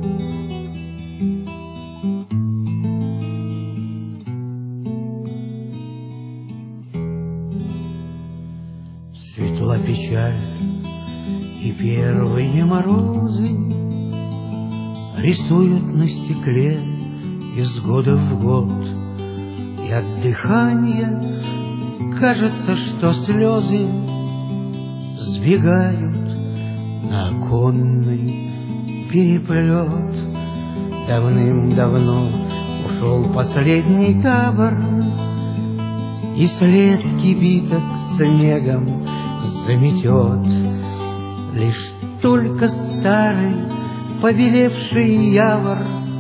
Светла печаль и первые морозы рисуют на стекле из года в год, и от дыхания кажется, что слезы сбегают на оконный переплет. Давным-давно ушел последний табор, и след кибиток снегом заметет. Лишь только старый побелевший явор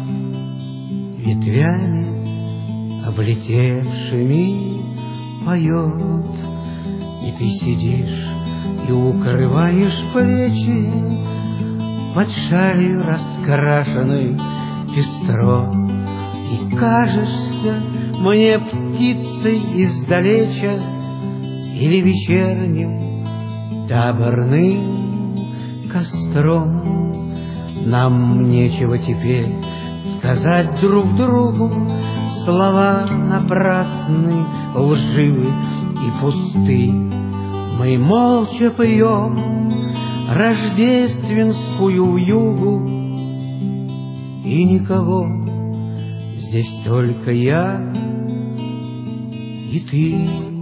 ветвями облетевшими поет. И ты сидишь и укрываешь плечи под шалью раскрашенной пестро, и кажешься мне птицей издалеча или вечерним таборным костром. Нам нечего теперь сказать друг другу, слова напрасны, лживы и пусты. Мы молча пьем рождественскую вьюгу, и никого, здесь только я и ты.